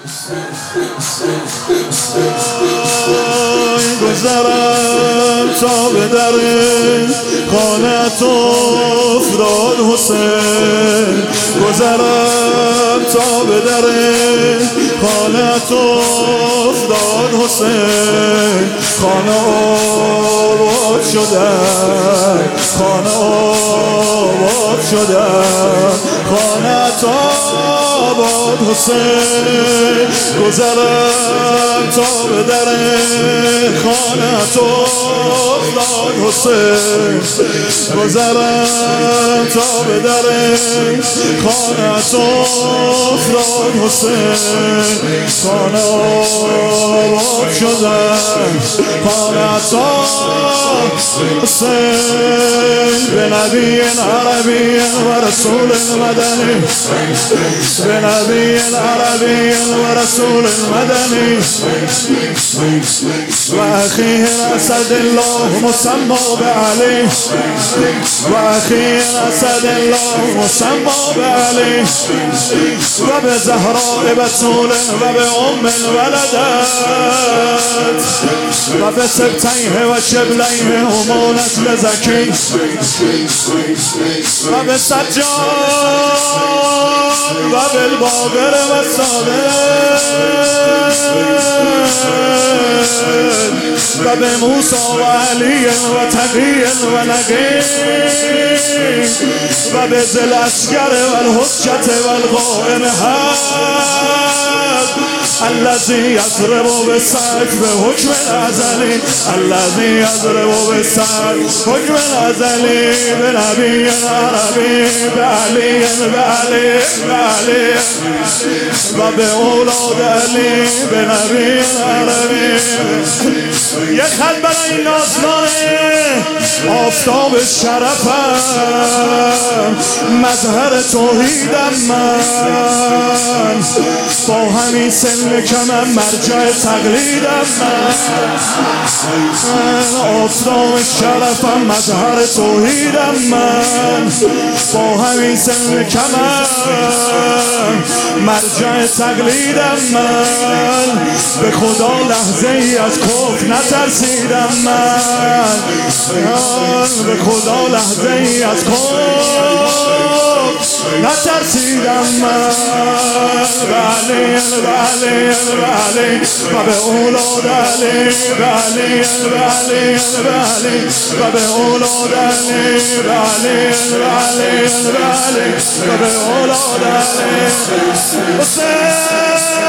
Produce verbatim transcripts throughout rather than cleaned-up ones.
گذرم تا به در خانه‌ات افتاد حسین، گذرم تا به در خانه‌ات افتاد حسین. خانه آباد شدن، خانه آباد شدن، خانه‌ات آباد حسین. گذرم تا به در خانه‌ات افتاد حسین، گذرم تا به در خانه‌ات افتاد حسین. خانه آباد شدن، خانه‌ات آباد حسین. به نبی عربی و رسول مدنی، به نبی عربی و رسول مدنی و اخیه اسد الله مسمى بعلی، و اخیه اسد الله مسمى بعلی و به زهراء بتول و به ام ولدت و به سبتیه و شبلیه هما نسل زکی و به سجاد و بالباقر و صادق و به موسی و علی و تقی و نقی و به ذی العسکر و الحجت و القائم حق الذي يضرب بالسيف بحكم الازلی، الذي يضرب بالسيف حكم الازلی. بنبی عربی بعلی بعلی بعلی و به اولاد علی بنبی عربی. یه خط برای نازنانه آفتاب شرفم، مظهر توحیدم من، با همین سن کمم مرجع تقلیدم من. آفتاب شرفم، مظهر توحیدم من، با همین سن کمم مرجع تقلیدم من. به خدا لحظه ای از کفر نترسیدم من، به خدا لحظه ای از کفر نترسیدم من. بله بله بله و به اولاد علی بله بله بله و به اولاد علی بله بله بله و به اولاد علی حسین.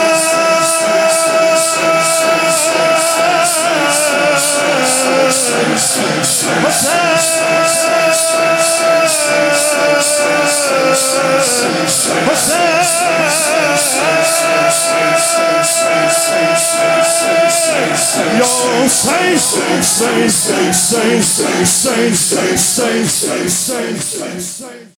Yo, say, say, say, say, say, say, say, say, say, say, say.